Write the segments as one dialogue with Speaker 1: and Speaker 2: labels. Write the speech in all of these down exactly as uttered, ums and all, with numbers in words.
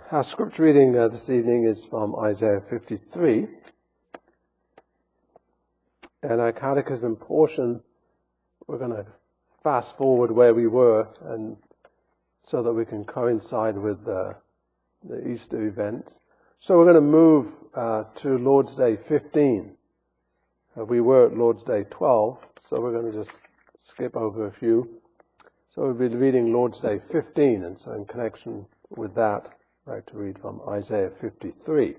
Speaker 1: Our scripture reading uh, this evening is from Isaiah fifty-three. And our catechism portion, we're going to fast forward where we were, and so that we can coincide with uh, the Easter events. So we're going to move uh, to Lord's Day fifteen. Uh, we were at Lord's Day twelve, so we're going to just skip over a few. So we'll be reading Lord's Day fifteen, and so in connection with that, I'd like to read from Isaiah fifty-three.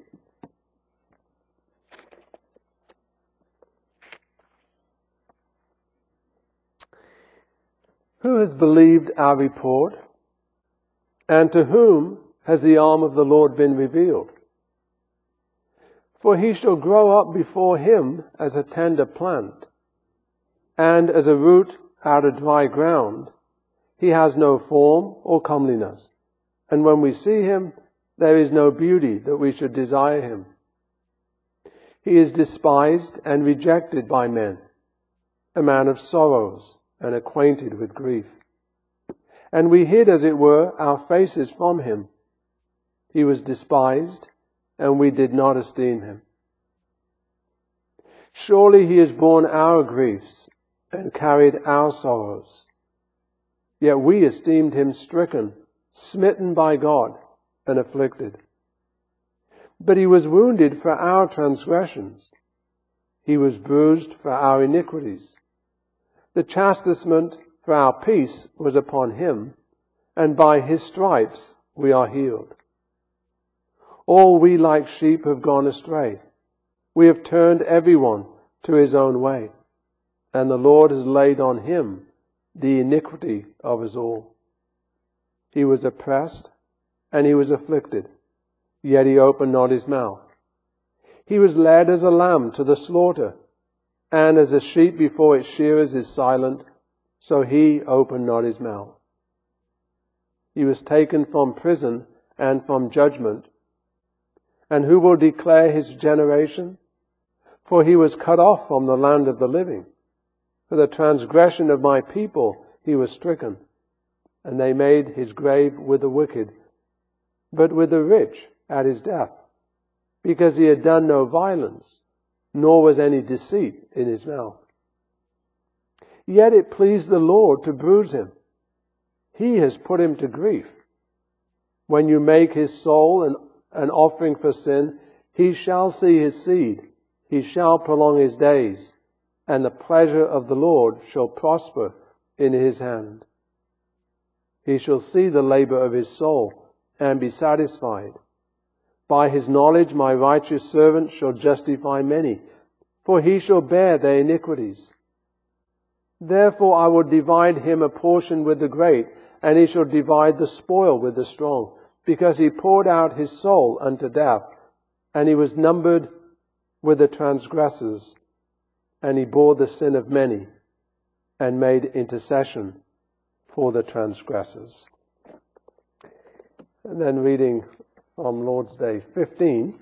Speaker 1: Who has believed our report? And to whom has the arm of the Lord been revealed? For he shall grow up before him as a tender plant, and as a root out of dry ground. He has no form or comeliness, and when we see him, there is no beauty that we should desire him. He is despised and rejected by men, a man of sorrows and acquainted with grief. And we hid, as it were, our faces from him. He was despised, and we did not esteem him. Surely he has borne our griefs and carried our sorrows. Yet we esteemed him stricken, smitten by God, and afflicted. But he was wounded for our transgressions. He was bruised for our iniquities. The chastisement for our peace was upon him, and by his stripes we are healed. All we like sheep have gone astray. We have turned everyone to his own way, and the Lord has laid on him the iniquity of us all. He was oppressed, and he was afflicted, yet he opened not his mouth. He was led as a lamb to the slaughter, and as a sheep before its shearers is silent, so he opened not his mouth. He was taken from prison and from judgment. And who will declare his generation? For he was cut off from the land of the living. For the transgression of my people he was stricken, and they made his grave with the wicked, but with the rich at his death, because he had done no violence, nor was any deceit in his mouth. Yet it pleased the Lord to bruise him. He has put him to grief. When you make his soul an, an offering for sin, he shall see his seed, he shall prolong his days, and the pleasure of the Lord shall prosper in his hand. He shall see the labor of his soul, and be satisfied. By his knowledge my righteous servant shall justify many, for he shall bear their iniquities. Therefore I will divide him a portion with the great, and he shall divide the spoil with the strong, because he poured out his soul unto death, and he was numbered with the transgressors, and he bore the sin of many, and made intercession for the transgressors. And then reading from Lord's Day fifteen.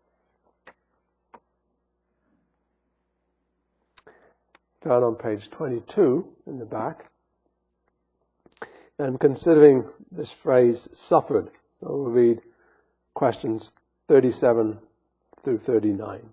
Speaker 1: Found on page twenty-two in the back. And considering this phrase, suffered, so we'll read questions thirty-seven through thirty-nine.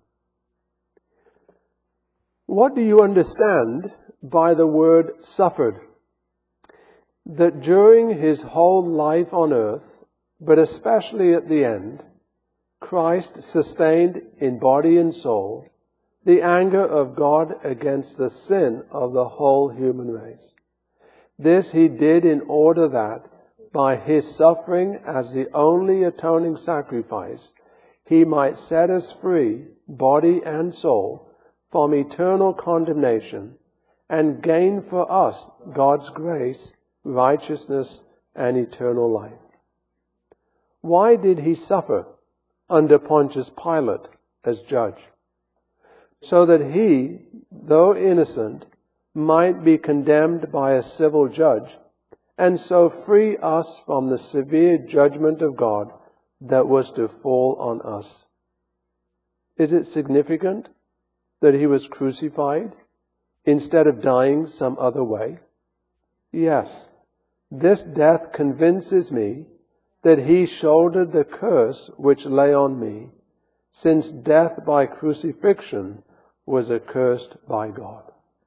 Speaker 1: What do you understand by the word suffered? That during his whole life on earth, but especially at the end, Christ sustained in body and soul the anger of God against the sin of the whole human race. This he did in order that, by his suffering as the only atoning sacrifice, he might set us free, body and soul, from eternal condemnation, and gain for us God's grace, righteousness, and eternal life. Why did he suffer under Pontius Pilate as judge? So that he, though innocent, might be condemned by a civil judge, and so free us from the severe judgment of God that was to fall on us. Is it significant that he was crucified instead of dying some other way? Yes, this death convinces me that he shouldered the curse which lay on me, since death by crucifixion was accursed by God.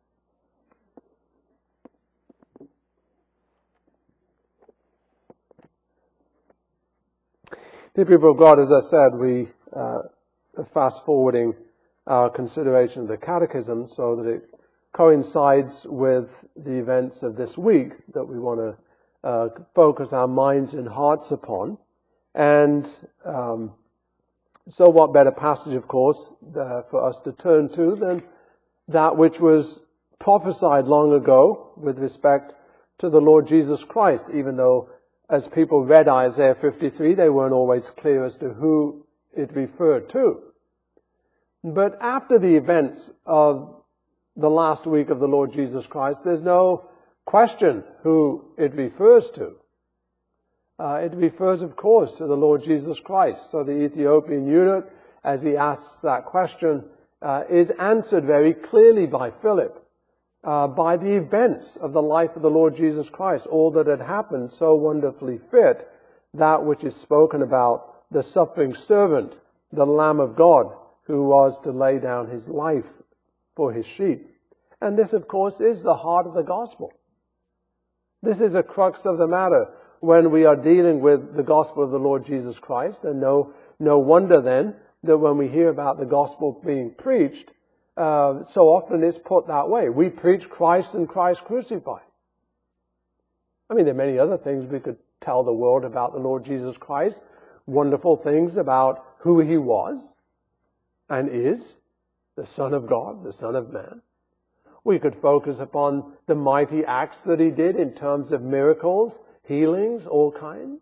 Speaker 1: Dear people of God, as I said, we uh, are fast forwarding our consideration of the Catechism so that it coincides with the events of this week that we want to uh, focus our minds and hearts upon. And um, so what better passage, of course, uh, for us to turn to than that which was prophesied long ago with respect to the Lord Jesus Christ, even though as people read Isaiah fifty-three, they weren't always clear as to who it referred to. But after the events of the last week of the Lord Jesus Christ, there's no question who it refers to. Uh, it refers, of course, to the Lord Jesus Christ. So the Ethiopian eunuch, as he asks that question, uh, is answered very clearly by Philip, uh, by the events of the life of the Lord Jesus Christ, all that had happened so wonderfully fit that which is spoken about the suffering servant, the Lamb of God, who was to lay down his life for his sheep. And this, of course, is the heart of the gospel. This is a crux of the matter when we are dealing with the gospel of the Lord Jesus Christ. And no, no wonder then that when we hear about the gospel being preached, uh, so often it's put that way. We preach Christ and Christ crucified. I mean, there are many other things we could tell the world about the Lord Jesus Christ. Wonderful things about who he was and is, the Son of God, the Son of Man. We could focus upon the mighty acts that he did in terms of miracles, healings, all kinds.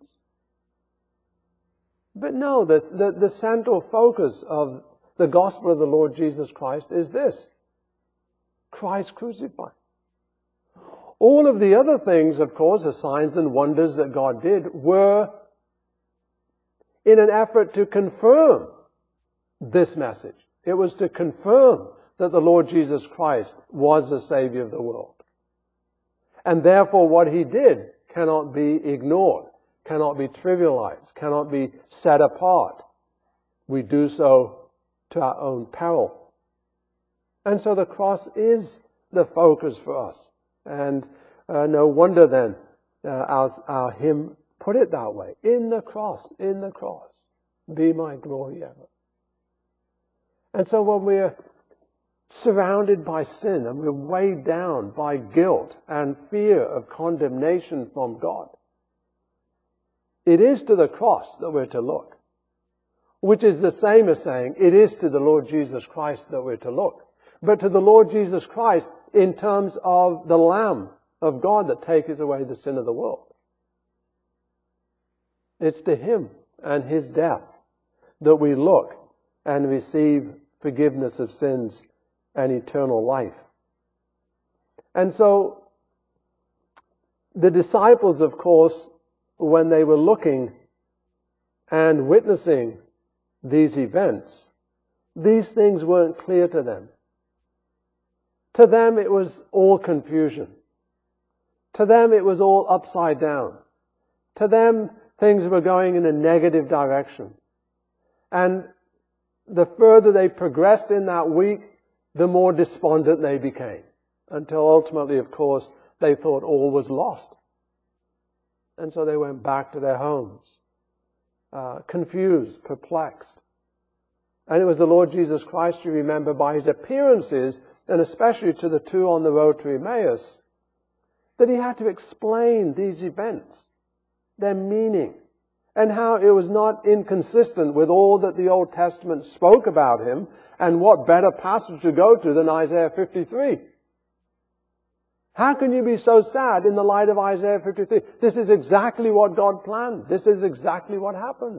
Speaker 1: But no, the, the, the central focus of the gospel of the Lord Jesus Christ is this: Christ crucified. All of the other things, of course, the signs and wonders that God did, were in an effort to confirm this message. It was to confirm that the Lord Jesus Christ was the Savior of the world. And therefore what he did cannot be ignored, cannot be trivialized, cannot be set apart. We do so to our own peril. And so the cross is the focus for us. And uh, no wonder then uh, our, our hymn put it that way. In the cross, in the cross, be my glory ever. And so when we're surrounded by sin and we're weighed down by guilt and fear of condemnation from God, it is to the cross that we're to look, which is the same as saying it is to the Lord Jesus Christ that we're to look, but to the Lord Jesus Christ in terms of the Lamb of God that taketh away the sin of the world. It's to him and his death that we look and receive forgiveness of sins and eternal life. And so the disciples, of course, when they were looking and witnessing these events, these things weren't clear to them. To them it was all confusion. To them it was all upside down. To them things were going in a negative direction. And the further they progressed in that week, the more despondent they became. Until ultimately, of course, they thought all was lost. And so they went back to their homes, uh, confused, perplexed. And it was the Lord Jesus Christ, you remember, by his appearances, and especially to the two on the road to Emmaus, that he had to explain these events, their meaning, and how it was not inconsistent with all that the Old Testament spoke about him. And what better passage to go to than Isaiah fifty-three? How can you be so sad in the light of Isaiah fifty-three? This is exactly what God planned. This is exactly what happened.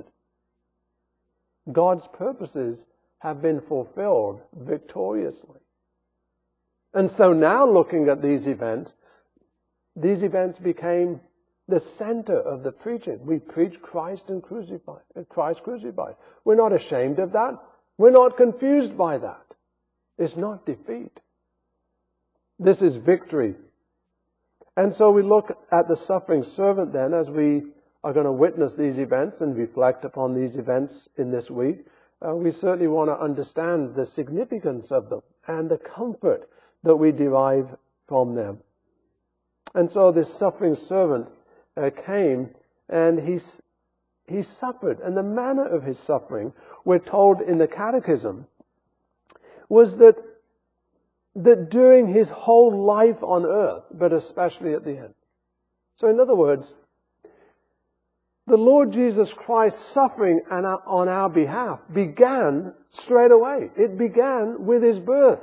Speaker 1: God's purposes have been fulfilled victoriously. And so now looking at these events, these events became the center of the preaching. We preach Christ and crucified, Christ crucified. We're not ashamed of that. We're not confused by that. It's not defeat. This is victory. And so we look at the suffering servant then as we are going to witness these events and reflect upon these events in this week, uh, we certainly want to understand the significance of them and the comfort that we derive from them. And so this suffering servant uh, came and he, he suffered. And the manner of his suffering, we're told in the Catechism, was that, that during his whole life on earth, but especially at the end. So in other words, the Lord Jesus Christ's suffering on our behalf began straight away. It began with his birth.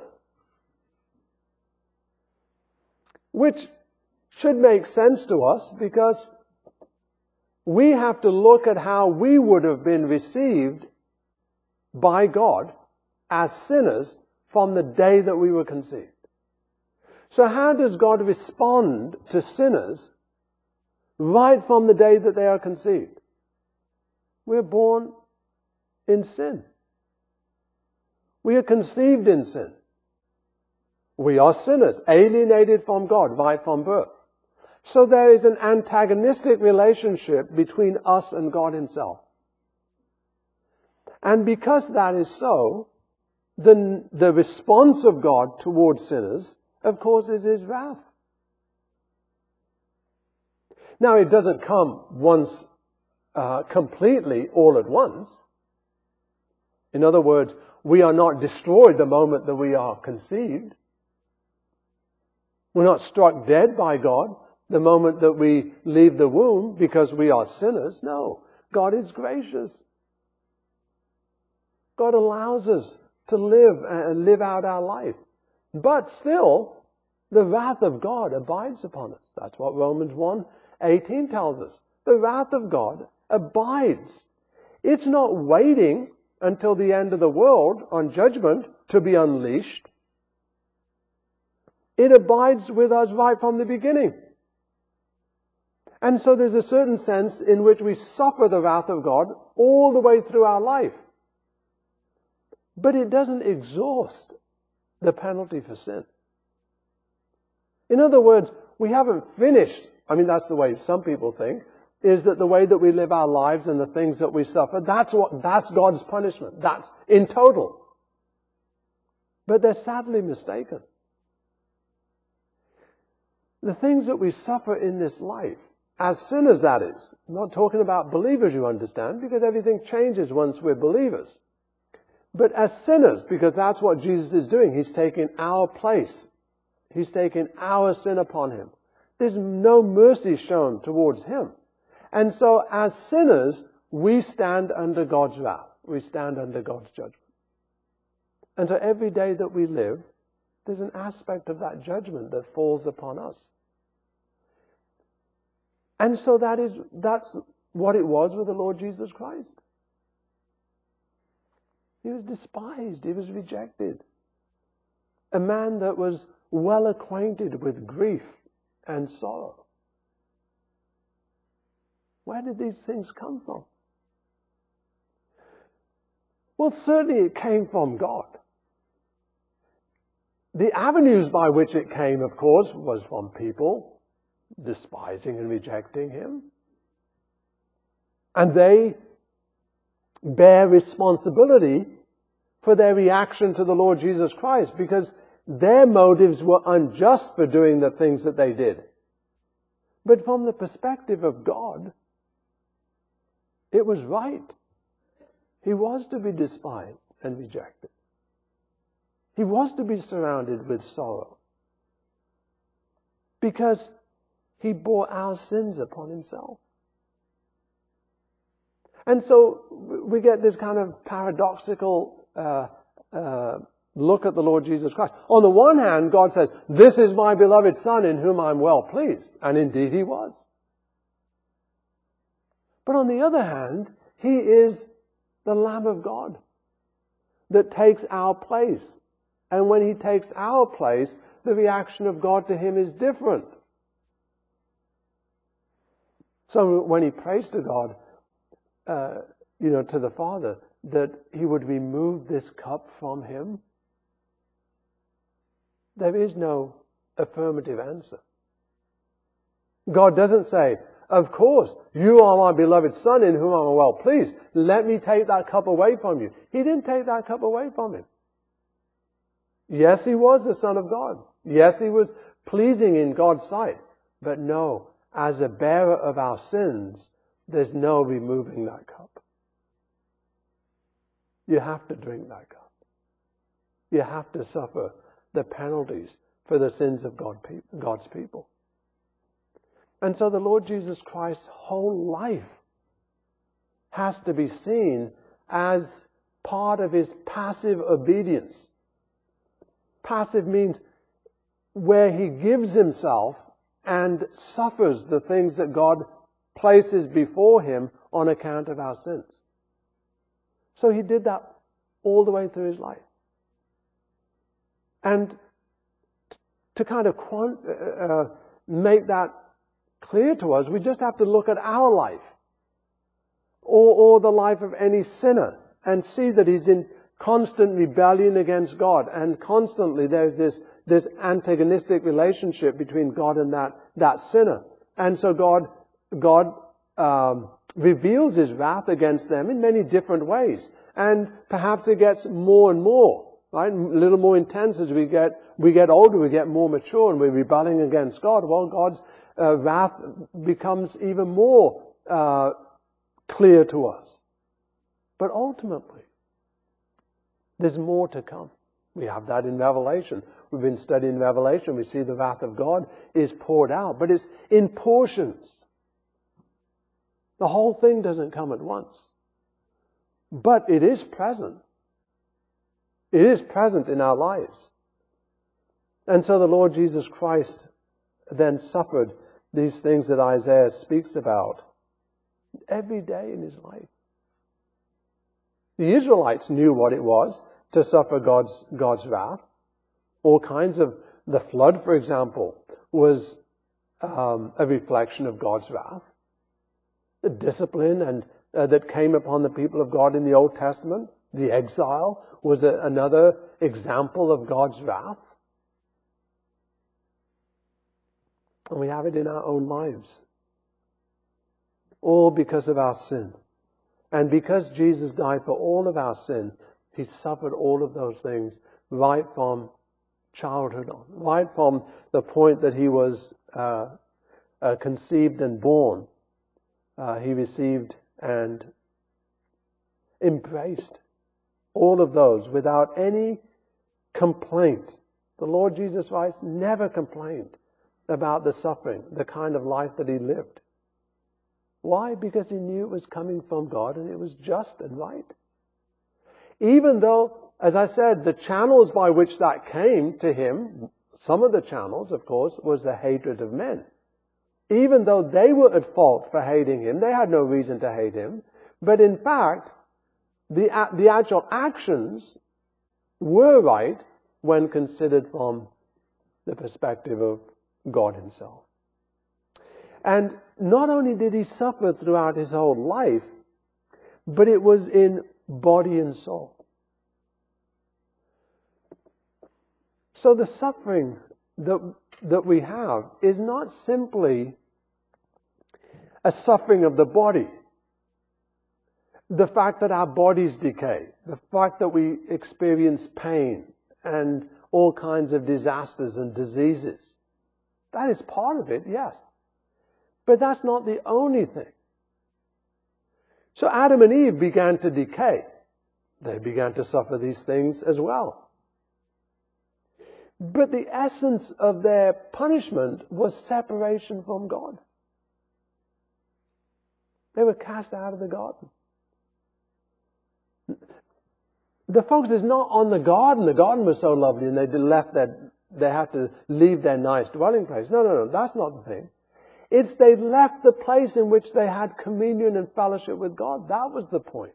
Speaker 1: Which should make sense to us because we have to look at how we would have been received by God as sinners from the day that we were conceived. So how does God respond to sinners right from the day that they are conceived? We're born in sin. We are conceived in sin. We are sinners, alienated from God right from birth. So there is an antagonistic relationship between us and God himself. And because that is so, the, the response of God towards sinners, of course, is his wrath. Now, it doesn't come once, uh, completely all at once. In other words, we are not destroyed the moment that we are conceived. We're not struck dead by God the moment that we leave the womb because we are sinners. No, God is gracious. God allows us to live and live out our life. But still, the wrath of God abides upon us. That's what Romans one eighteen tells us. The wrath of God abides. It's not waiting until the end of the world on judgment to be unleashed. It abides with us right from the beginning. And so there's a certain sense in which we suffer the wrath of God all the way through our life. But it doesn't exhaust the penalty for sin. In other words, we haven't finished. I mean, that's the way some people think, is that the way that we live our lives and the things that we suffer, that's what, that's God's punishment. That's in total. But they're sadly mistaken. The things that we suffer in this life, as sinners that is, I'm not talking about believers, you understand, because everything changes once we're believers. But as sinners, because that's what Jesus is doing, he's taking our place. He's taking our sin upon him. There's no mercy shown towards him. And so as sinners, we stand under God's wrath. We stand under God's judgment. And so every day that we live, there's an aspect of that judgment that falls upon us. And so that is, that's what it was with the Lord Jesus Christ. He was despised. He was rejected. A man that was well acquainted with grief and sorrow. Where did these things come from? Well, certainly it came from God. The avenues by which it came, of course, was from people despising and rejecting him. And they bear responsibility for their reaction to the Lord Jesus Christ because their motives were unjust for doing the things that they did. But from the perspective of God, it was right. He was to be despised and rejected. He was to be surrounded with sorrow because he bore our sins upon himself. And so we get this kind of paradoxical uh, uh, look at the Lord Jesus Christ. On the one hand, God says, "This is my beloved Son in whom I'm well pleased." And indeed he was. But on the other hand, he is the Lamb of God that takes our place. And when he takes our place, the reaction of God to him is different. So when he prays to God, uh, you know, to the Father, that he would remove this cup from him, there is no affirmative answer. God doesn't say, Of course, you are my beloved Son in whom I am well pleased. Let me take that cup away from you. He didn't take that cup away from him. Yes, he was the Son of God. Yes, he was pleasing in God's sight. But no, as a bearer of our sins, there's no removing that cup. You have to drink that cup. You have to suffer the penalties for the sins of God, God's people. And so the Lord Jesus Christ's whole life has to be seen as part of his passive obedience. Passive means where he gives himself and suffers the things that God places before him on account of our sins. So he did that all the way through his life. And to kind of uh, make that clear to us, we just have to look at our life or, or the life of any sinner and see that he's in constant rebellion against God, and constantly there's this, this antagonistic relationship between God and that, that sinner. And so God, God um, reveals his wrath against them in many different ways. And perhaps it gets more and more, right? A little more intense as we get, we get older, we get more mature, and we're rebelling against God. Well, God's uh, wrath becomes even more uh, clear to us. But ultimately, there's more to come. We have that in Revelation. We've been studying Revelation. We see the wrath of God is poured out, but it's in portions. The whole thing doesn't come at once. But it is present. It is present in our lives. And so the Lord Jesus Christ then suffered these things that Isaiah speaks about every day in his life. The Israelites knew what it was to suffer God's, God's wrath. All kinds of, the flood, for example, was um, a reflection of God's wrath. The discipline and uh, that came upon the people of God in the Old Testament, the exile, was a, another example of God's wrath. And we have it in our own lives. All because of our sin. And because Jesus died for all of our sin, he suffered all of those things right from childhood on, right from the point that he was uh, uh, conceived and born. Uh, he received and embraced all of those without any complaint. The Lord Jesus Christ never complained about the suffering, the kind of life that he lived. Why? Because he knew it was coming from God and it was just and right. Even though, as I said, the channels by which that came to him, some of the channels, of course, was the hatred of men. Even though they were at fault for hating him, they had no reason to hate him. But in fact, the, the actual actions were right when considered from the perspective of God himself. And not only did he suffer throughout his whole life, but it was in body and soul. So the suffering that, that we have is not simply a suffering of the body. The fact that our bodies decay, the fact that we experience pain and all kinds of disasters and diseases, that is part of it, yes. But that's not the only thing. So Adam and Eve began to decay. They began to suffer these things as well. But the essence of their punishment was separation from God. They were cast out of the garden. The focus is not on the garden. The garden was so lovely and they left their, they had to leave their nice dwelling place. No, no, no, that's not the thing. It's they left the place in which they had communion and fellowship with God. That was the point.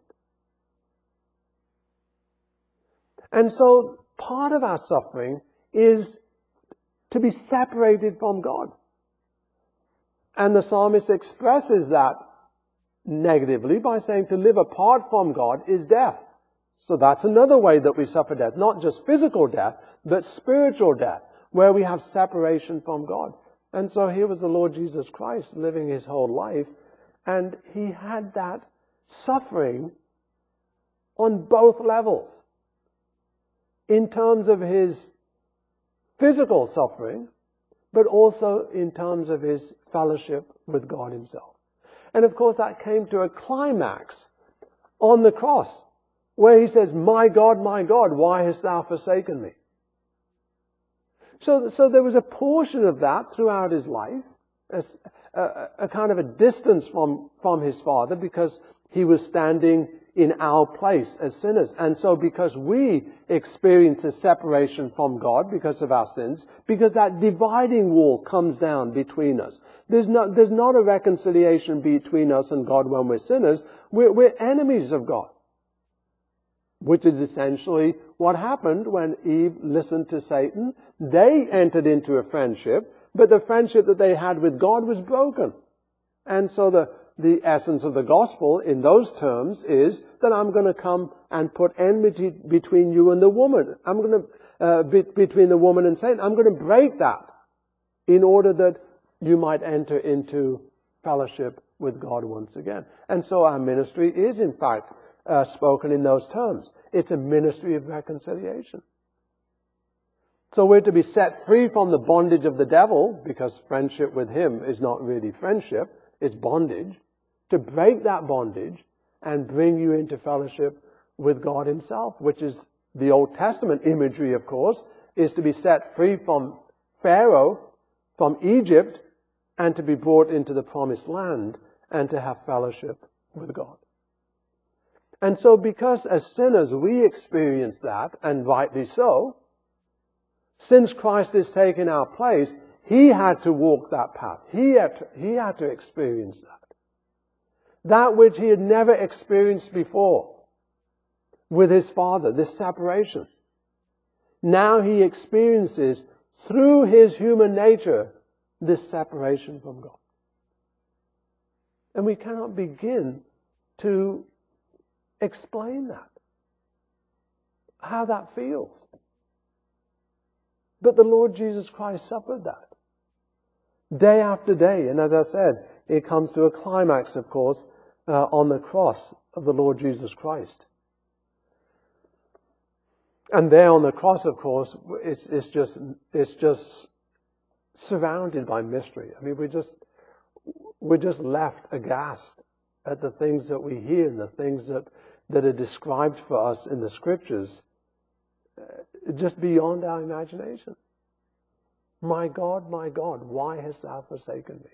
Speaker 1: And so part of our suffering is to be separated from God. And the psalmist expresses that negatively by saying to live apart from God is death. So that's another way that we suffer death. Not just physical death, but spiritual death, where we have separation from God. And so here was the Lord Jesus Christ living his whole life, and he had that suffering on both levels. In terms of his physical suffering, but also in terms of his fellowship with God himself. And of course that came to a climax on the cross, where he says, "My God, my God, why hast thou forsaken me?" So, so there was a portion of that throughout his life, as a, a kind of a distance from, from his Father, because he was standing in our place as sinners. And so because we experience a separation from God because of our sins, because that dividing wall comes down between us. There's not, there's not a reconciliation between us and God when we're sinners. We're, we're enemies of God. Which is essentially what happened when Eve listened to Satan. They entered into a friendship, but the friendship that they had with God was broken. And so the, the essence of the gospel in those terms is that I'm going to come and put enmity between you and the woman. I'm going to, uh, be, between the woman and Satan. I'm going to break that in order that you might enter into fellowship with God once again. And so our ministry is in fact Uh, spoken in those terms. It's a ministry of reconciliation. So we're to be set free from the bondage of the devil, because friendship with him is not really friendship, it's bondage. To break that bondage and bring you into fellowship with God himself, which is the Old Testament imagery, of course, is to be set free from Pharaoh, from Egypt, and to be brought into the promised land and to have fellowship with God. And so because as sinners we experience that, and rightly so, since Christ has taken our place, he had to walk that path. He had to, he had to experience that. That which he had never experienced before with his Father, this separation. Now he experiences through his human nature this separation from God. And we cannot begin to explain that, how that feels. But the Lord Jesus Christ suffered that day after day. And as I said, it comes to a climax, of course, uh, on the cross of the Lord Jesus Christ. And there on the cross, of course, it's, it's just it's just surrounded by mystery. I mean, we just we're just left aghast at the things that we hear and the things that that are described for us in the Scriptures, uh, just beyond our imagination. My God, my God, why hast thou forsaken me?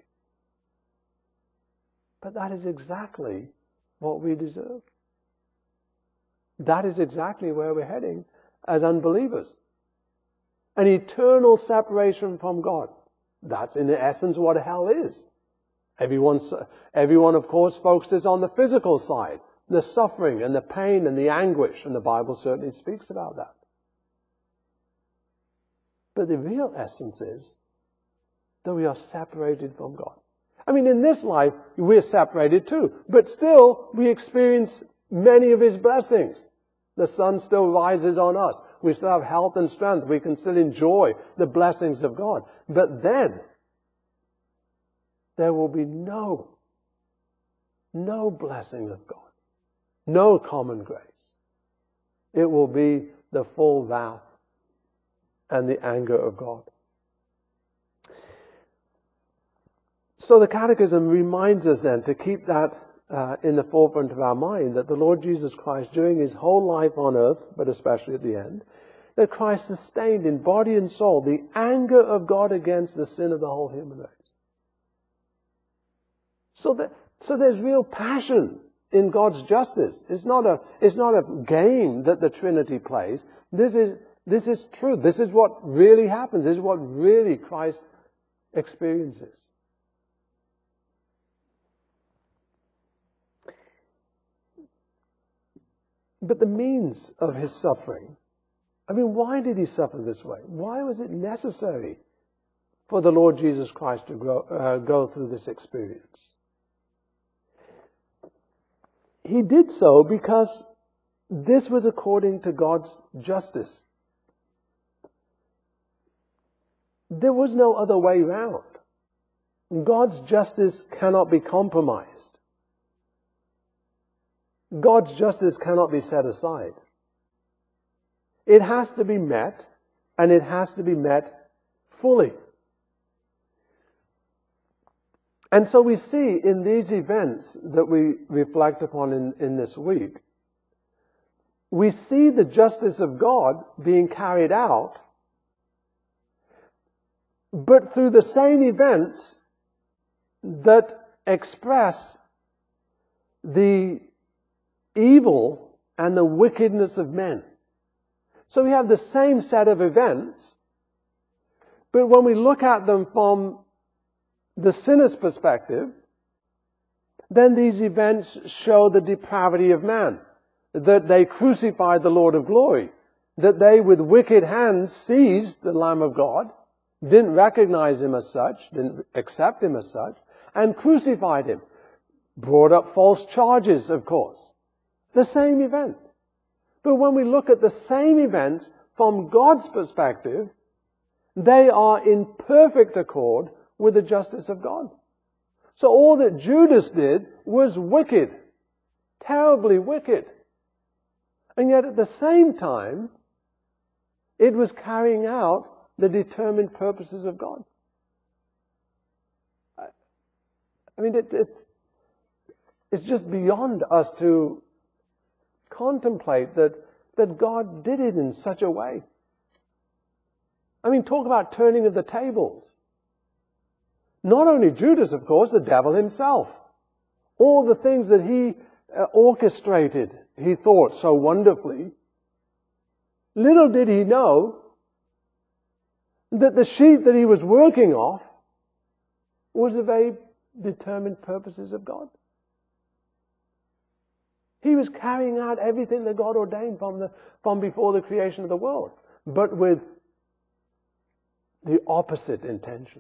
Speaker 1: But that is exactly what we deserve. That is exactly where we're heading as unbelievers. An eternal separation from God. That's in essence what hell is. Everyone's, everyone, of course, focuses on the physical side, the suffering and the pain and the anguish, and the Bible certainly speaks about that. But the real essence is that we are separated from God. I mean, in this life, we're separated too, but still we experience many of his blessings. The sun still rises on us. We still have health and strength. We can still enjoy the blessings of God. But then, there will be no, no blessing of God. No common grace. It will be the full wrath and the anger of God. So the Catechism reminds us then to keep that uh, in the forefront of our mind, that the Lord Jesus Christ, during his whole life on earth, but especially at the end, that Christ sustained in body and soul the anger of God against the sin of the whole human race. So that, so there's real passion in God's justice. It's not a, it's not a game that the Trinity plays. This is, this is true. This is what really happens. This is what really Christ experiences. But the means of his suffering, I mean, why did he suffer this way? Why was it necessary for the Lord Jesus Christ to grow, uh, go through this experience? He did so because this was according to God's justice. There was no other way round. God's justice cannot be compromised. God's justice cannot be set aside. It has to be met, and it has to be met fully. And so we see in these events that we reflect upon in, in this week, we see the justice of God being carried out, but through the same events that express the evil and the wickedness of men. So we have the same set of events, but when we look at them from the sinner's perspective, then these events show the depravity of man, that they crucified the Lord of glory, that they with wicked hands seized the Lamb of God, didn't recognize him as such, didn't accept him as such, and crucified him. Brought up false charges, of course. The same event. But when we look at the same events from God's perspective, they are in perfect accord with the justice of God. So all that Judas did was wicked, terribly wicked. And yet at the same time, it was carrying out the determined purposes of God. I mean, it, it's, it's just beyond us to contemplate that, that God did it in such a way. I mean, talk about turning of the tables. Not only Judas, of course, the devil himself. All the things that he uh, orchestrated, he thought so wonderfully. Little did he know that the sheep that he was working off was the very determined purposes of God. He was carrying out everything that God ordained from, the, from before the creation of the world, but with the opposite intentions.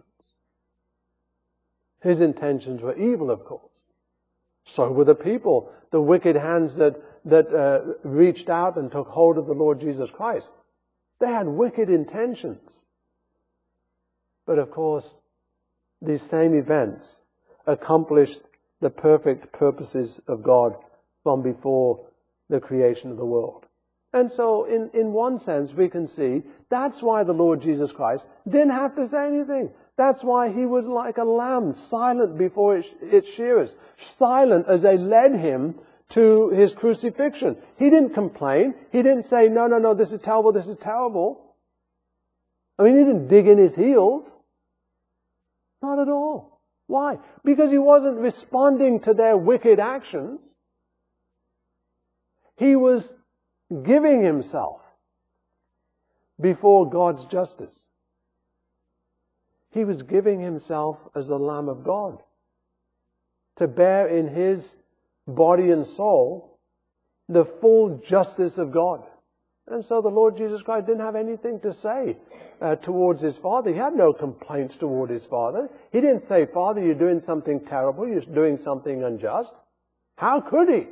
Speaker 1: His intentions were evil, of course. So were the people, the wicked hands that, that uh, reached out and took hold of the Lord Jesus Christ. They had wicked intentions. But of course, these same events accomplished the perfect purposes of God from before the creation of the world. And so, in, in one sense, we can see that's why the Lord Jesus Christ didn't have to say anything. That's why he was like a lamb, silent before its, its shearers, silent as they led him to his crucifixion. He didn't complain. He didn't say, no, no, no, this is terrible, this is terrible. I mean, he didn't dig in his heels. Not at all. Why? Because he wasn't responding to their wicked actions. He was giving himself before God's justice. He was giving himself as the Lamb of God to bear in his body and soul the full justice of God. And so the Lord Jesus Christ didn't have anything to say uh, towards his Father. He had no complaints toward his Father. He didn't say, Father, you're doing something terrible, you're doing something unjust. How could he?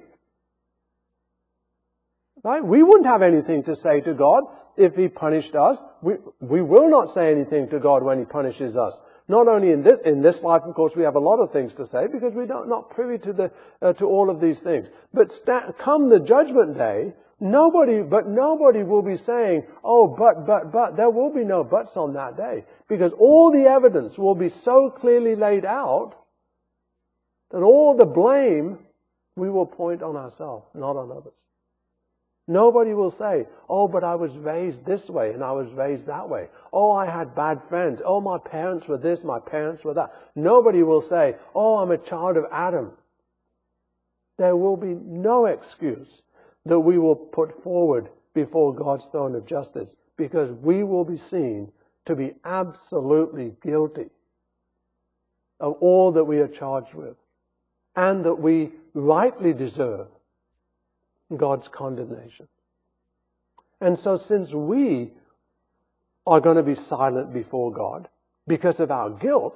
Speaker 1: Right? We wouldn't have anything to say to God if he punished us. We, we will not say anything to God when he punishes us. Not only in this, in this life, of course, we have a lot of things to say because we're not, not privy to the, uh, to all of these things. But sta- come the judgment day, nobody, but nobody will be saying, oh, but, but, but. There will be no buts on that day because all the evidence will be so clearly laid out that all the blame we will point on ourselves, not on others. Nobody will say, oh, but I was raised this way and I was raised that way. Oh, I had bad friends. Oh, my parents were this, my parents were that. Nobody will say, oh, I'm a child of Adam. There will be no excuse that we will put forward before God's throne of justice because we will be seen to be absolutely guilty of all that we are charged with and that we rightly deserve God's condemnation. And so since we are going to be silent before God because of our guilt,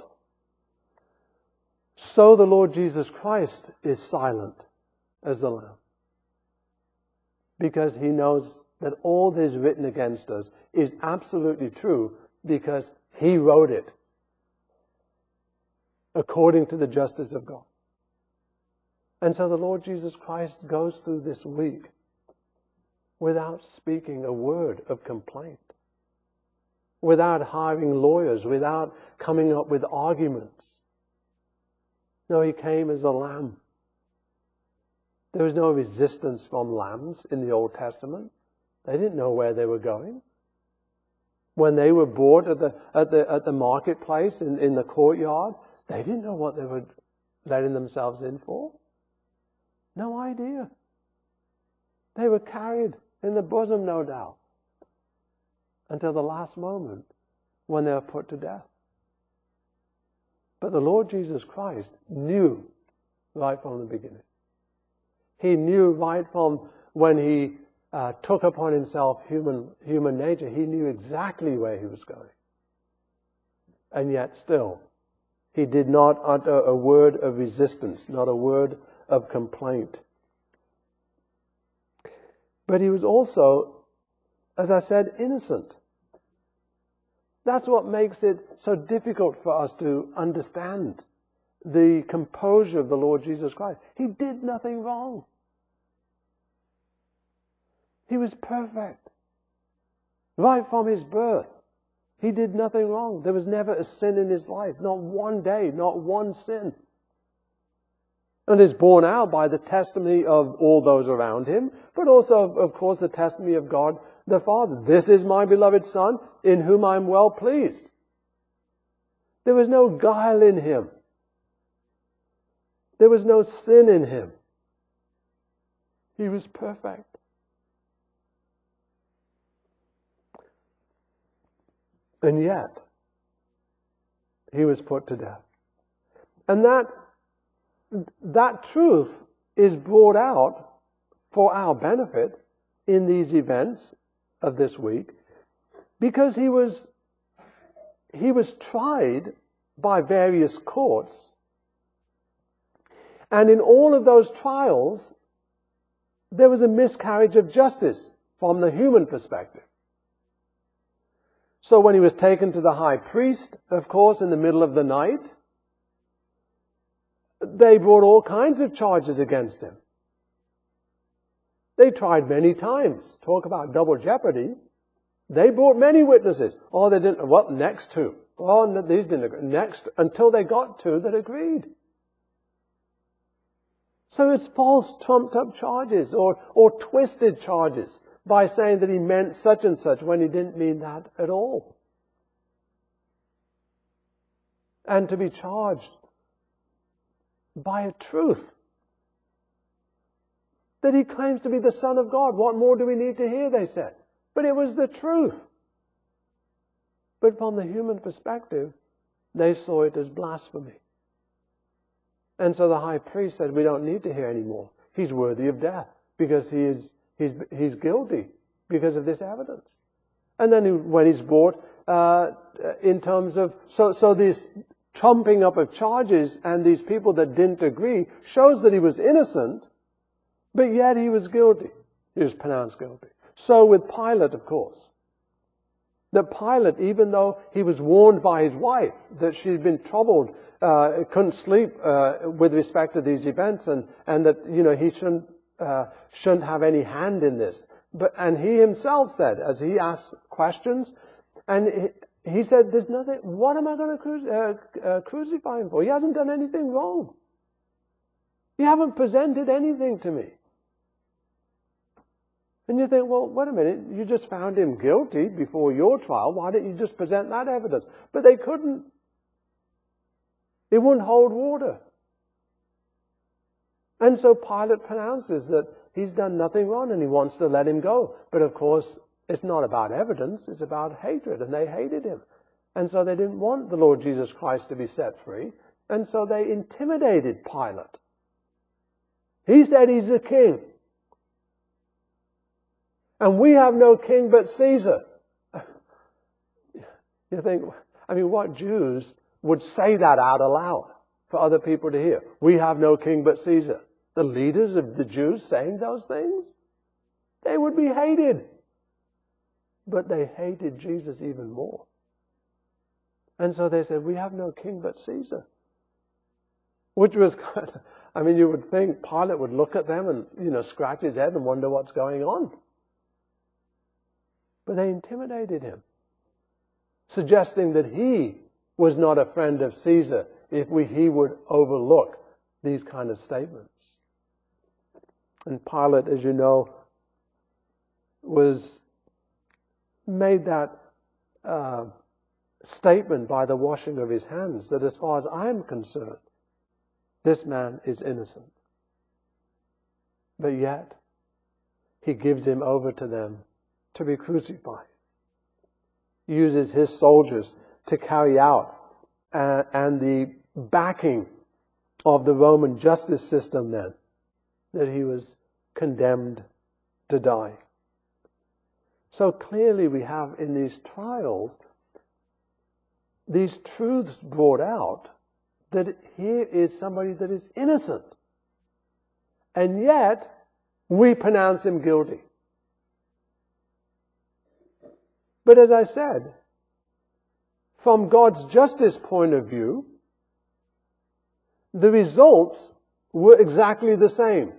Speaker 1: so the Lord Jesus Christ is silent as the Lamb. Because he knows that all that is written against us is absolutely true because he wrote it. according to the justice of God. And so the Lord Jesus Christ goes through this week without speaking a word of complaint, without hiring lawyers, without coming up with arguments. No, he came as a lamb. There was no resistance from lambs in the Old Testament. They didn't know where they were going. When they were bought at the at the at the marketplace in, in the courtyard, they didn't know what they were letting themselves in for. No idea. They were carried in the bosom, no doubt, until the last moment when they were put to death. But the Lord Jesus Christ knew right from the beginning. He knew right from when he uh, took upon himself human human nature. He knew exactly where he was going. And yet still, he did not utter a word of resistance, not a word of complaint. But he was also, as I said, innocent. That's what makes it so difficult for us to understand the composure of the Lord Jesus Christ. He did nothing wrong. He was perfect. Right from his birth, he did nothing wrong. There was never a sin in his life. Not one day, not one sin. And it's borne out by the testimony of all those around him, but also, of course, the testimony of God the Father. This is my beloved Son, in whom I am well pleased. There was no guile in him. There was no sin in him. He was perfect. And yet, he was put to death. And that, that truth is brought out for our benefit in these events of this week, because he was, he was tried by various courts. And in all of those trials, there was a miscarriage of justice from the human perspective. So when he was taken to the high priest, of course, in the middle of the night, they brought all kinds of charges against him. They tried many times. Talk about double jeopardy. They brought many witnesses. Oh, they didn't. Well, next two. Oh, no, these didn't agree. Next, until they got two that agreed. So it's false, trumped up charges or, or twisted charges by saying that he meant such and such when he didn't mean that at all. And to be charged by a truth that he claims to be the Son of God. What more do we need to hear, they said. But it was the truth. But from the human perspective, they saw it as blasphemy. And so the high priest said, we don't need to hear anymore. He's worthy of death because he is he's he's guilty because of this evidence. And then he, when he's brought uh, in terms of so so this trumping up of charges and these people that didn't agree shows that he was innocent. But yet he was guilty. He was pronounced guilty. So with Pilate, of course. That Pilate, even though he was warned by his wife that she'd been troubled, uh, couldn't sleep uh, with respect to these events, and, and that you know he shouldn't uh, shouldn't have any hand in this. But and he himself said, as he asked questions, and he, he said, "There's nothing. What am I going to cru- uh, uh, crucify him for? He hasn't done anything wrong. You haven't presented anything to me." And you think, well, wait a minute, you just found him guilty before your trial. Why didn't you just present that evidence? But they couldn't. It wouldn't hold water. And so Pilate pronounces that he's done nothing wrong and he wants to let him go. But of course, it's not about evidence, it's about hatred, and they hated him. And so they didn't want the Lord Jesus Christ to be set free. And so they intimidated Pilate. He said he's a king. And we have no king but Caesar. You think, I mean, what Jews would say that out aloud for other people to hear? We have no king but Caesar. The leaders of the Jews saying those things? They would be hated. But they hated Jesus even more. And so they said, we have no king but Caesar. Which was kind of, I mean, you would think Pilate would look at them and, you know, scratch his head and wonder what's going on. But they intimidated him, suggesting that he was not a friend of Caesar if we, he would overlook these kind of statements. And Pilate, as you know, was made that uh, statement by the washing of his hands, that as far as I'm concerned, this man is innocent. But yet, he gives him over to them to be crucified. Uses his soldiers to carry out uh, and the backing of the Roman justice system then, that he was condemned to die. So clearly we have in these trials these truths brought out, that here is somebody that is innocent. And yet, we pronounce him guilty. But as I said, from God's justice point of view, the results were exactly the same.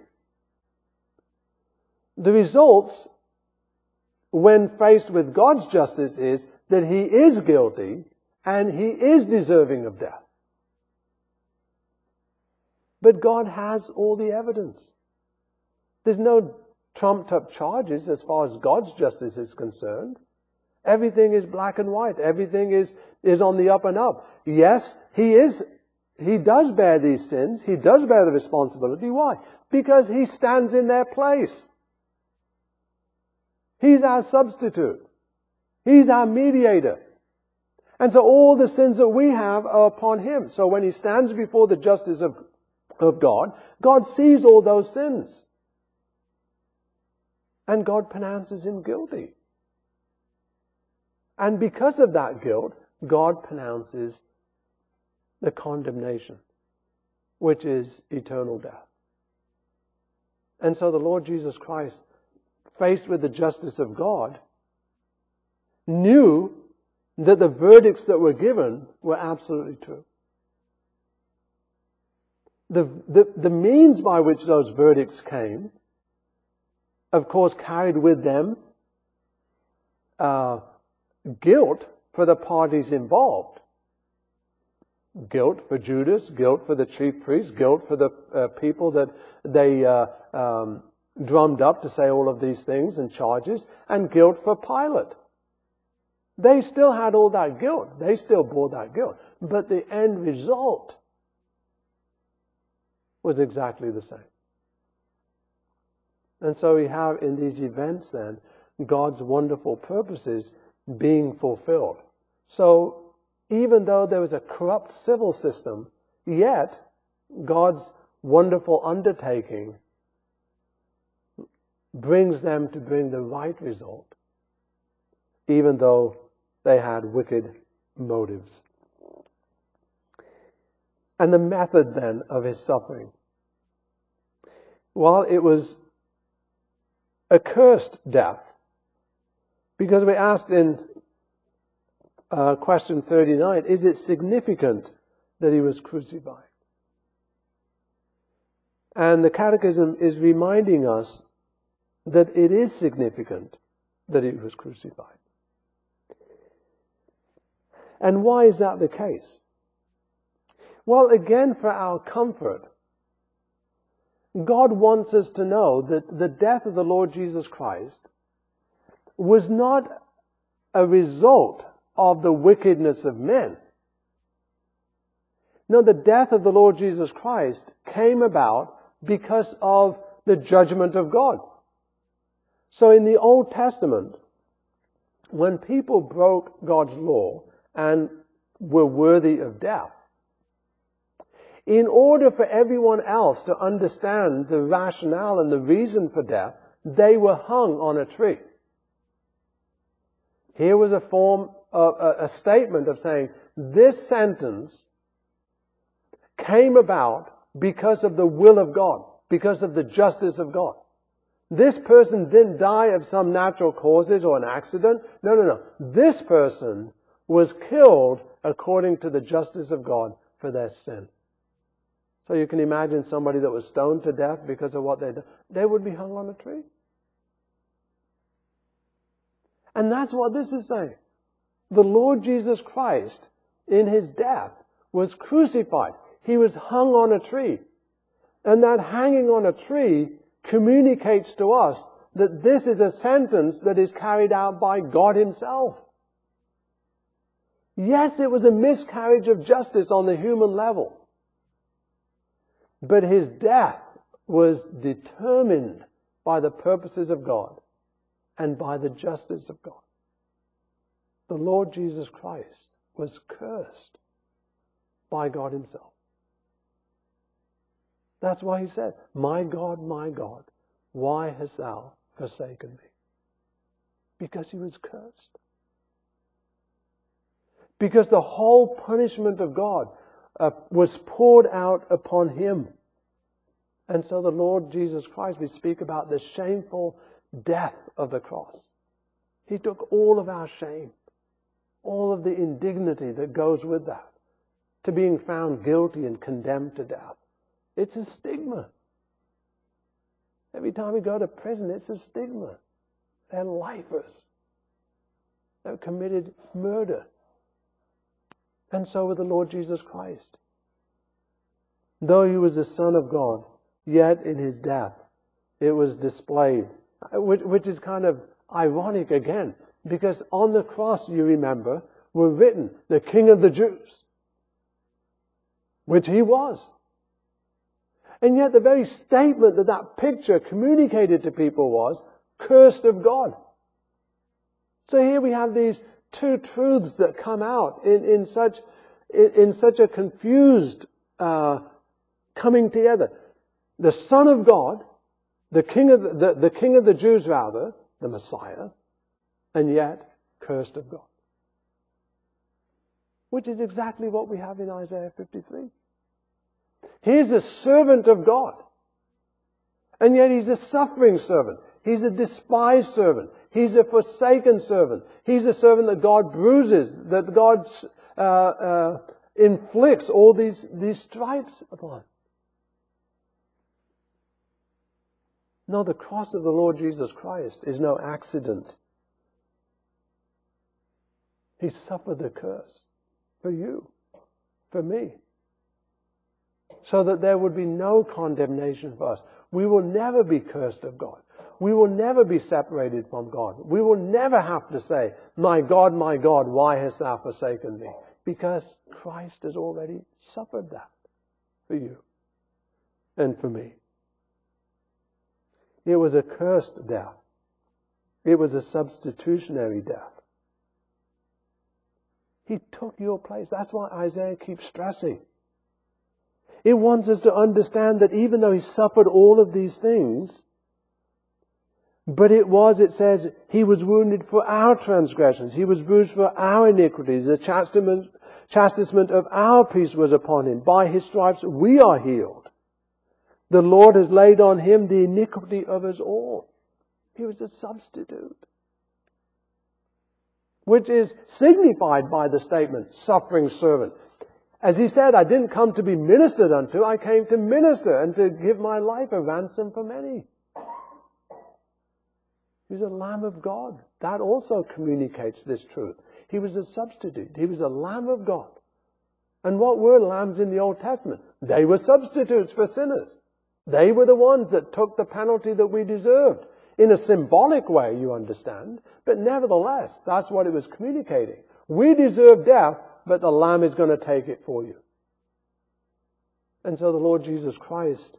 Speaker 1: The results, when faced with God's justice, is that he is guilty and he is deserving of death. But God has all the evidence. There's no trumped up charges as far as God's justice is concerned. Everything is black and white. Everything is, is on the up and up. Yes, he is, he does bear these sins. He does bear the responsibility. Why? Because he stands in their place. He's our substitute. He's our mediator. And so all the sins that we have are upon him. So when he stands before the justice of, of God, God sees all those sins. And God pronounces him guilty. And because of that guilt, God pronounces the condemnation, which is eternal death. And so the Lord Jesus Christ, faced with the justice of God, knew that the verdicts that were given were absolutely true. The, the, the means by which those verdicts came, of course, carried with them uh, guilt for the parties involved. Guilt for Judas, guilt for the chief priests, guilt for the uh, people that they uh, um, drummed up to say all of these things and charges, and guilt for Pilate. They still had all that guilt. They still bore that guilt. But the end result was exactly the same. And so we have in these events then God's wonderful purposes being fulfilled. So even though there was a corrupt civil system, yet God's wonderful undertaking brings them to bring the right result, even though they had wicked motives. And the method then of his suffering. Well, it was a cursed death, because we asked in uh, question thirty-nine, is it significant that he was crucified? And the Catechism is reminding us that it is significant that he was crucified. And why is that the case? Well, again, for our comfort, God wants us to know that the death of the Lord Jesus Christ was not a result of the wickedness of men. No, the death of the Lord Jesus Christ came about because of the judgment of God. So in the Old Testament, when people broke God's law and were worthy of death, in order for everyone else to understand the rationale and the reason for death, they were hung on a tree. Here was a form of a, a statement of saying, this sentence came about because of the will of God, because of the justice of God. This person didn't die of some natural causes or an accident. No, no, no. This person was killed according to the justice of God for their sin. So you can imagine somebody that was stoned to death because of what they'd done. They would be hung on a tree. And that's what this is saying. The Lord Jesus Christ, in his death, was crucified. He was hung on a tree. And that hanging on a tree communicates to us that this is a sentence that is carried out by God himself. Yes, it was a miscarriage of justice on the human level. But his death was determined by the purposes of God and by the justice of God. The Lord Jesus Christ was cursed by God himself. That's why he said, "My God, my God, why hast thou forsaken me?" Because he was cursed. Because the whole punishment of God uh, was poured out upon him. And so the Lord Jesus Christ, we speak about the shameful death of the cross. He took all of our shame, all of the indignity that goes with that, to being found guilty and condemned to death. It's a stigma. Every time we go to prison, it's a stigma. They're lifers. They've committed murder. And so with the Lord Jesus Christ. Though he was the Son of God, yet in his death it was displayed. Which, which is kind of ironic again. Because on the cross, you remember, were written, "The King of the Jews." Which he was. And yet the very statement that that picture communicated to people was, "Cursed of God." So here we have these two truths that come out in, in such in, in such a confused uh, coming together. The Son of God, the King of the, the, the King of the Jews rather, the Messiah, and yet cursed of God. Which is exactly what we have in Isaiah fifty-three. He's a servant of God. And yet he's a suffering servant. He's a despised servant. He's a forsaken servant. He's a servant that God bruises, that God uh, uh, inflicts all these, these stripes upon. No, the cross of the Lord Jesus Christ is no accident. He suffered the curse for you, for me, so that there would be no condemnation for us. We will never be cursed of God. We will never be separated from God. We will never have to say, "My God, my God, why hast thou forsaken me?" Because Christ has already suffered that for you and for me. It was a cursed death. It was a substitutionary death. He took your place. That's why Isaiah keeps stressing. It wants us to understand that even though he suffered all of these things, but it was, it says, he was wounded for our transgressions. He was bruised for our iniquities. The chastisement, chastisement of our peace was upon him. By his stripes we are healed. The Lord has laid on him the iniquity of us all. He was a substitute. Which is signified by the statement, suffering servant. As he said, "I didn't come to be ministered unto, I came to minister and to give my life a ransom for many." He was a Lamb of God. That also communicates this truth. He was a substitute. He was a Lamb of God. And what were lambs in the Old Testament? They were substitutes for sinners. They were the ones that took the penalty that we deserved. In a symbolic way, you understand. But nevertheless, that's what it was communicating. We deserve death, but the Lamb is going to take it for you. And so the Lord Jesus Christ,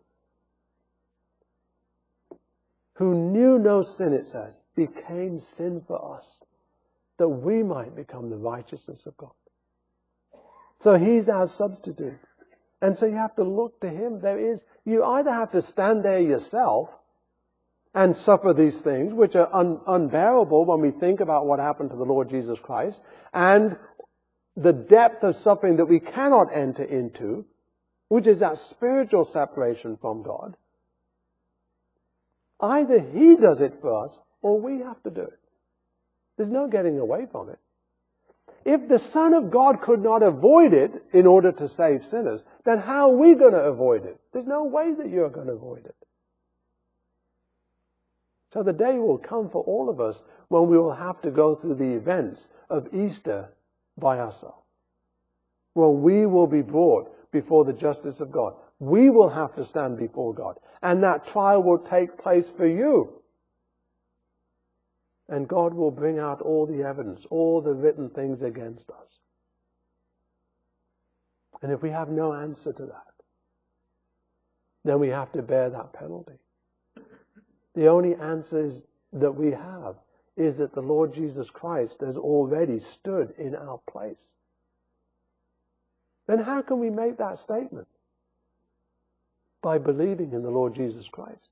Speaker 1: who knew no sin, it says, became sin for us, that we might become the righteousness of God. So he's our substitute. And so you have to look to him. There is, you either have to stand there yourself and suffer these things, which are un- unbearable when we think about what happened to the Lord Jesus Christ, and the depth of suffering that we cannot enter into, which is that spiritual separation from God. Either he does it for us, or we have to do it. There's no getting away from it. If the Son of God could not avoid it in order to save sinners, then how are we going to avoid it? There's no way that you're going to avoid it. So the day will come for all of us when we will have to go through the events of Easter by ourselves. When we will be brought before the justice of God. We will have to stand before God. And that trial will take place for you. And God will bring out all the evidence, all the written things against us. And if we have no answer to that, then we have to bear that penalty. The only answer is that we have is that the Lord Jesus Christ has already stood in our place. Then how can we make that statement? By believing in the Lord Jesus Christ.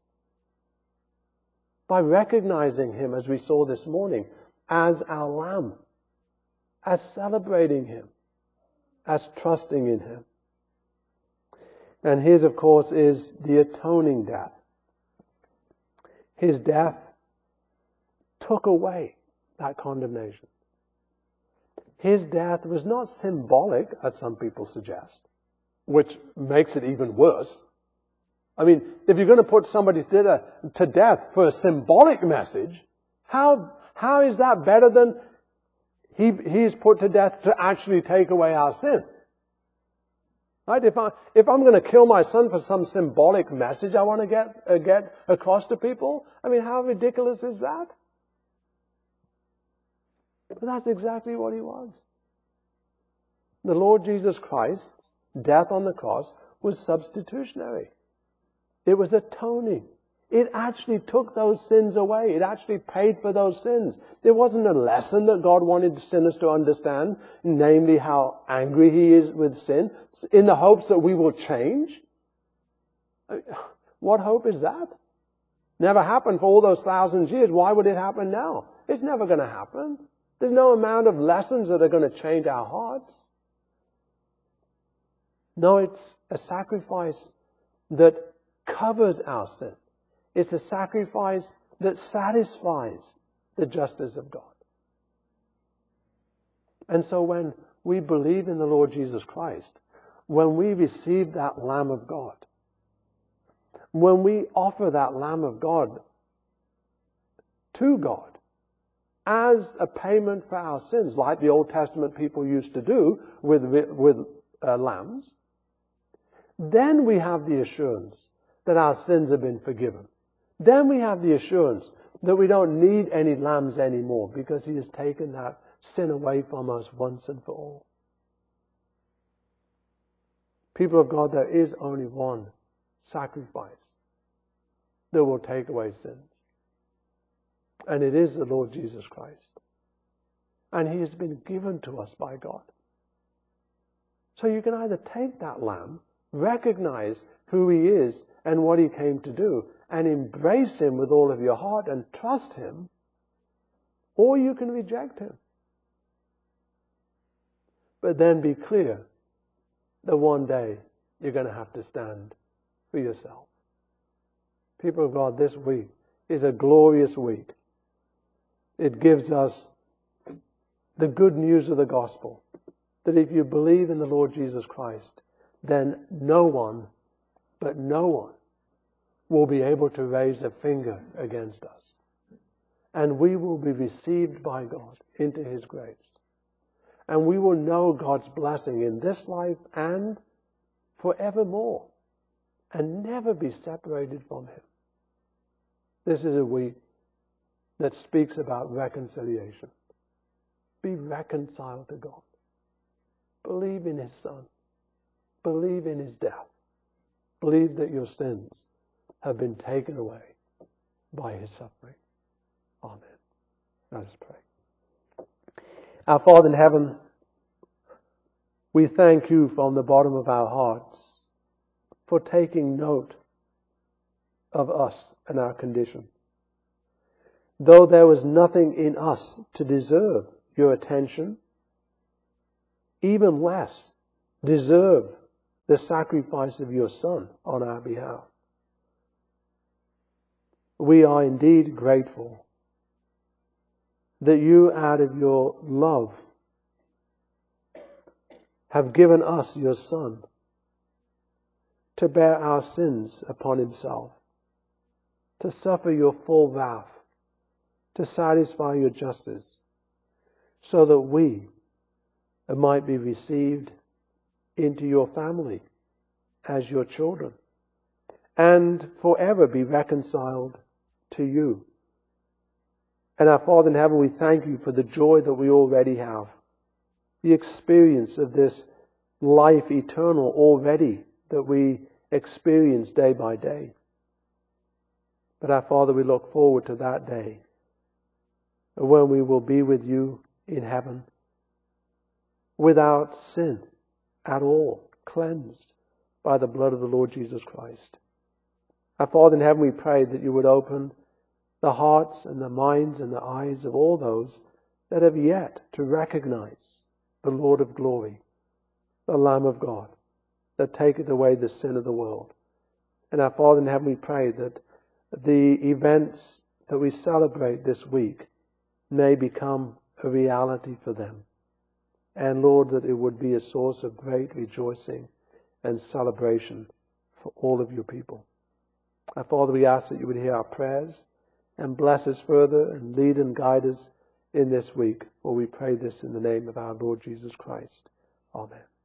Speaker 1: By recognizing Him, as we saw this morning, as our Lamb. As celebrating Him. As trusting in Him. And His, of course, is the atoning death. His death took away that condemnation. His death was not symbolic, as some people suggest, which makes it even worse. I mean, if you're going to put somebody to, to death for a symbolic message, how how is that better than he he's put to death to actually take away our sin? Right? If I if I'm going to kill my son for some symbolic message I want to get uh, get across to people, I mean, how ridiculous is that? But that's exactly what He was. The Lord Jesus Christ's death on the cross was substitutionary. It was atoning. It actually took those sins away. It actually paid for those sins. There wasn't a lesson that God wanted sinners to understand, namely how angry He is with sin, in the hopes that we will change. What hope is that? Never happened for all those thousands years. Why would it happen now? It's never going to happen. There's no amount of lessons that are going to change our hearts. No, it's a sacrifice that covers our sin. It's a sacrifice that satisfies the justice of God. And so when we believe in the Lord Jesus Christ, when we receive that Lamb of God, when we offer that Lamb of God to God, as a payment for our sins, like the Old Testament people used to do with, with uh, lambs, then we have the assurance that our sins have been forgiven. Then we have the assurance that we don't need any lambs anymore because He has taken that sin away from us once and for all. People of God, there is only one sacrifice that will take away sins. And it is the Lord Jesus Christ. And He has been given to us by God. So you can either take that lamb, recognize who He is and what He came to do, and embrace Him with all of your heart and trust Him, or you can reject Him. But then be clear that one day you're going to have to stand for yourself. People of God, this week is a glorious week. It gives us the good news of the gospel, that if you believe in the Lord Jesus Christ, then no one, but no one, will be able to raise a finger against us. And we will be received by God into His grace. And we will know God's blessing in this life and forevermore, and never be separated from Him. This is a week that speaks about reconciliation. Be reconciled to God. Believe in His Son. Believe in His death. Believe that your sins have been taken away by His suffering. Amen. Let us pray. Our Father in heaven, we thank You from the bottom of our hearts for taking note of us and our condition. Though there was nothing in us to deserve Your attention, even less deserve the sacrifice of Your Son on our behalf. We are indeed grateful that You, out of Your love, have given us Your Son to bear our sins upon himself, to suffer your full wrath, to satisfy your justice, so that we might be received into your family as your children and forever be reconciled to you. And our Father in heaven, we thank you for the joy that we already have, the experience of this life eternal already that we experience day by day. But our Father, we look forward to that day when we will be with you in heaven without sin at all, cleansed by the blood of the Lord Jesus Christ. Our Father in heaven, we pray that you would open the hearts and the minds and the eyes of all those that have yet to recognize the Lord of glory, the Lamb of God, that taketh away the sin of the world. And our Father in heaven, we pray that the events that we celebrate this week may become a reality for them. And Lord, that it would be a source of great rejoicing and celebration for all of your people. Our Father, we ask that you would hear our prayers and bless us further and lead and guide us in this week. For we pray this in the name of our Lord Jesus Christ. Amen.